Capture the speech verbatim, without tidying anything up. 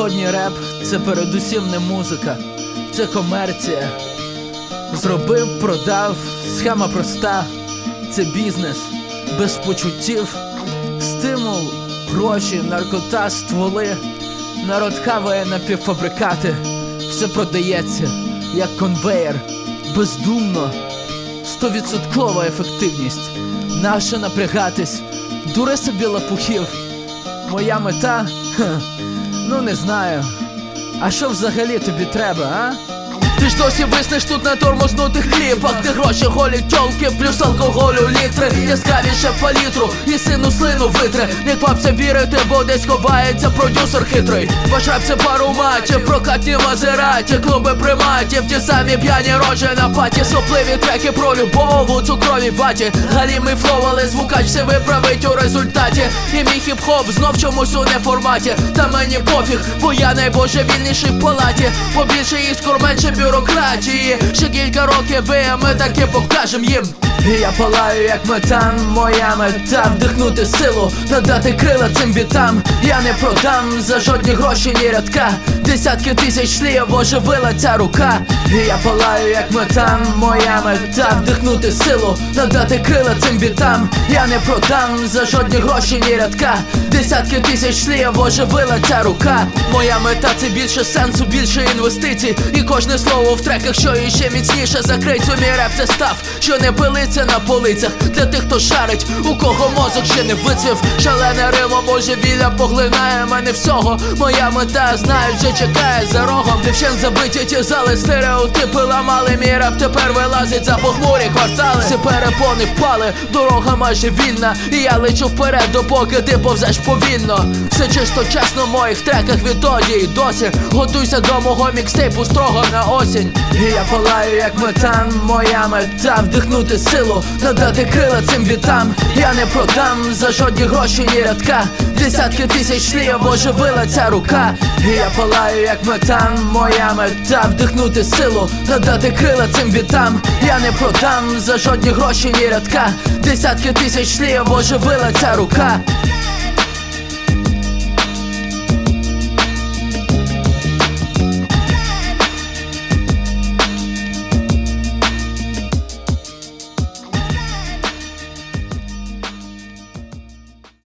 Сьогодні реп – це передусім не музика, це комерція. Зробив, продав, схема проста. Це бізнес, без почуттів. Стимул, гроші, наркота, стволи. Народ хаває напівфабрикати. Все продається, як конвеєр, бездумно. Стовідсоткова ефективність. Нащо напрягатись? Дури собі лопухів. Моя мета? Ха, ну не знаю. А що взагалі тобі треба, а? Ти ж досі виснеш тут на тормознутих кліпах, де гроші голі тьолки, плюс алкоголю літри. Яскравіше палітру і сину слину витре. Не квапся вірити, бо десь ховається продюсер хитрий. Ваш рап це пару матчів, прокатні мазераті, клуби приматів, ті самі п'яні рожі на паті. Сопливі треки про любов у цукровій ваті. Галімий флоу, але звукач все виправить у результаті. І мій хіп-хоп знов чомусь у неформаті. Та мені пофіг, бо я найбожевільніший в палаті. Побільше іскор, менше бюрократії. Ще кілька років і ми таки покажем їм. Я палаю як метан, моя мета вдихнути силу, надати крила цим бітам. Я не продам за жодні гроші, ні рядка. Десятки тисяч слів оживила ця рука. Я палаю як метан, моя мета вдихнути силу, надати крила цим бітам. Я не продам за жодні гроші, ні рядка. Десятки тисяч слів оживила ця рука. Моя мета це більше сенсу, більше інвестицій. І кожне слово в треках, що іще міцніше закрить. У мій реп це став, що не пилиться на полицях. Для тих, хто шарить, у кого мозок ще не вицвів. Шалене римо божевілля поглинає мене всього. Моя мета, знаю, вже чекає за рогом. Дівчен забиті ті зали, стереотипи ламали. Мій реп тепер вилазить за похмурі квартали. Всі перепони впали, дорога майже вільна. І я лечу вперед, допоки ти повзеш повільно. Все чисто, чесно в моїх треках відтоді і досі. Готуйся до мого мікстейпу строго на осінь. Я палаю як метан, моя мета вдихнути силу, надати крила цим бітам. Я не продам за жодні гроші, ні рядка. Десятки тисяч слів оживила ця рука. Я палаю як метан, моя мета вдихнути силу, надати крила цим бітам. Я не продам за жодні гроші, ні рядка. Десятки тисяч слів оживила ця рука.